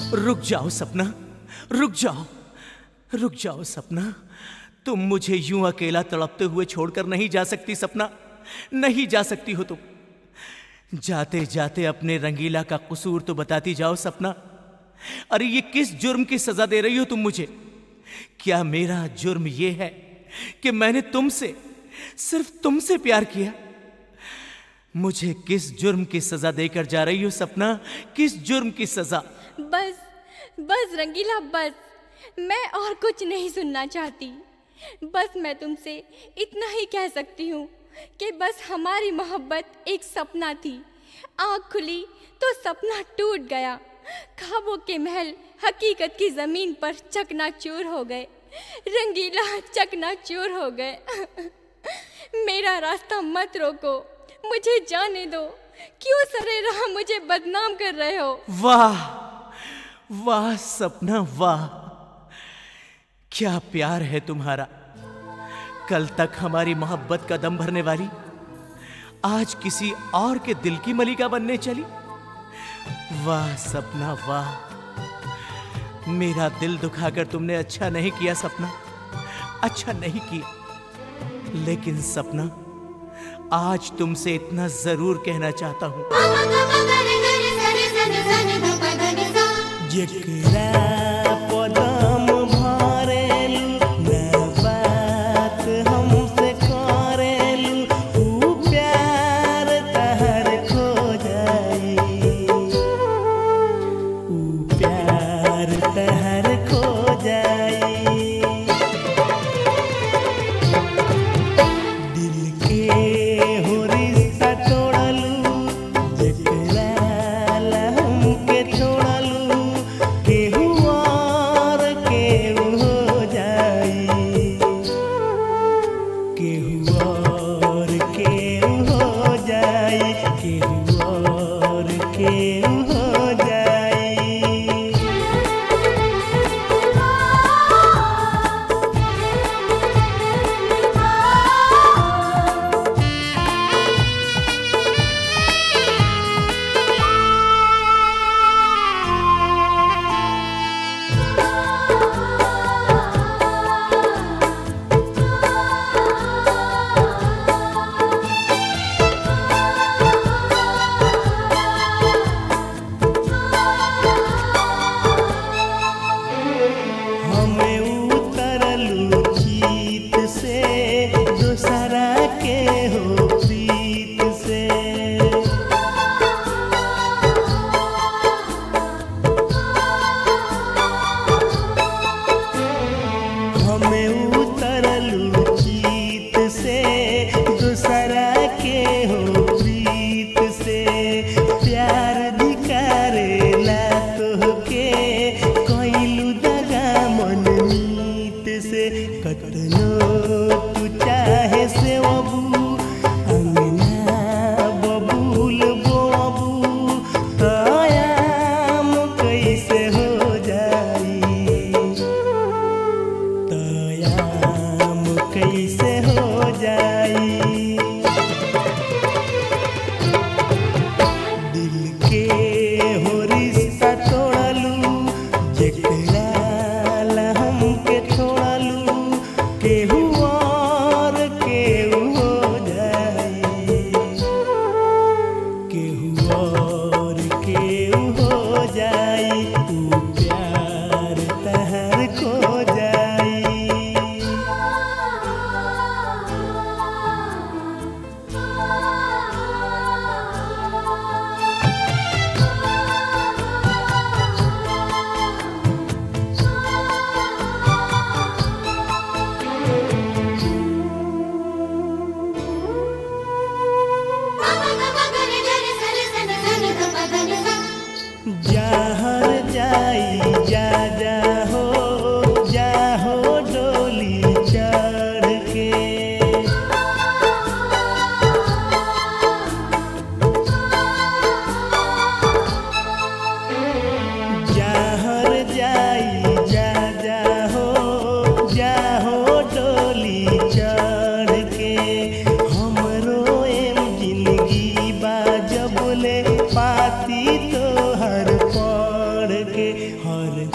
रुक जाओ सपना, रुक जाओ, रुक जाओ सपना। तुम मुझे यूं अकेला तड़पते हुए छोड़कर नहीं जा सकती सपना, नहीं जा सकती हो तुम। जाते जाते अपने रंगीला का कसूर तो बताती जाओ सपना। अरे ये किस जुर्म की सजा दे रही हो तुम मुझे? क्या मेरा जुर्म ये है कि मैंने तुमसे, सिर्फ तुमसे प्यार किया? मुझे किस जुर्म की सजा देकर जा रही हो सपना, किस जुर्म की सजा? बस बस रंगीला, बस। मैं और कुछ नहीं सुनना चाहती। बस मैं तुमसे इतना ही कह सकती हूँ कि बस हमारी मोहब्बत एक सपना थी। आँख खुली तो सपना टूट गया। ख्वाबों के महल हकीकत की ज़मीन पर चकनाचूर हो गए। रंगीला चकनाचूर हो गए। मेरा रास्ता मत रोको, मुझे जाने दो। क्यों सरे राह मुझे बदनाम कर रहे हो? वाह वाह सपना, वाह क्या प्यार है तुम्हारा। कल तक हमारी मोहब्बत का दम भरने वाली आज किसी और के दिल की मलिका बनने चली। वाह सपना, वाह। मेरा दिल दुखाकर तुमने अच्छा नहीं किया सपना, अच्छा नहीं किया। लेकिन सपना, आज तुमसे इतना जरूर कहना चाहता हूं। प्यार